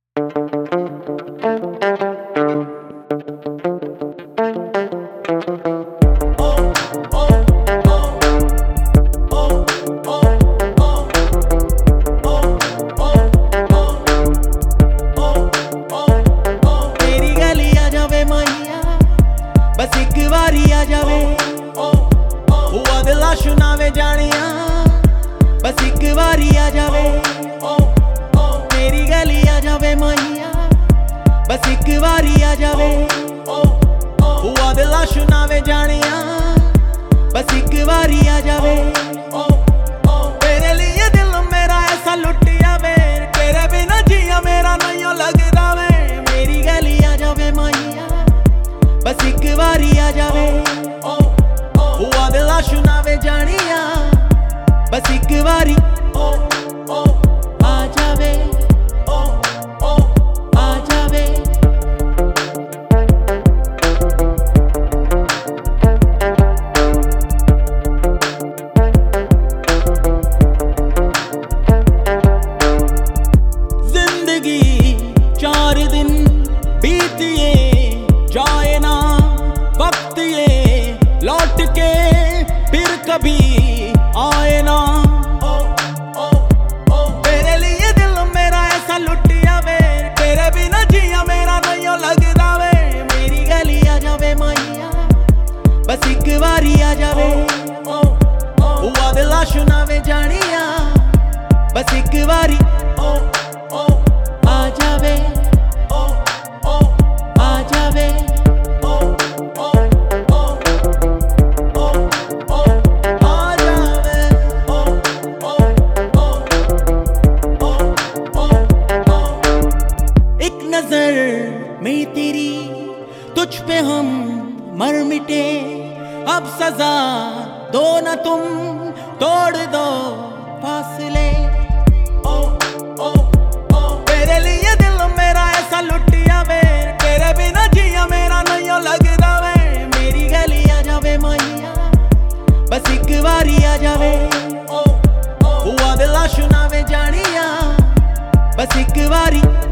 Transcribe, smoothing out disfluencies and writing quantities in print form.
बस एक बारी आ जावे हुआ दिल सुनावे जानिया। बस एक बारी आ जावे तेरी गली आ जावे माहिया। बस एक बारी आ जावे हुआ दिल सुनावे जानिया। बस एक बारी आ जावे तेरे लिए दिल मेरा ऐसा लुटिया वे। तेरे बिना जिया मेरा नहीं लगदा वे। मेरी गली आ जावे माहिया। बस एक बारी आ जावे हुआ दिल सुनावे जानिया। बस एक बारी आ जावे आ जावे। जिंदगी 4 दिन बीतिए जाए ना वक्त ये लौट के फिर कभी आए ना। तेरे लिए दिल मेरा ऐसा लुटिया वे। तेरे बिना जिया मेरा नहीं लगदा वे। मेरी गली आ जावे माहिया। बस एक बारी आ जावे हुआ दिल सुनावे जानिया। बस एक बारी आ जावे आ जावे। में तेरी तुझ पे हम मर मिटे। अब सजा दो न तुम तोड़ दो फासले। तेरे लिए दिल मेरा ऐसा लुटिया वे। तेरे बिना जिया मेरा नहीं लगदा वे। मेरी गली आ जावे माहिया। बस एक बारी आ जावे हुआ दिल सुनावे जानिया। बस एक बारी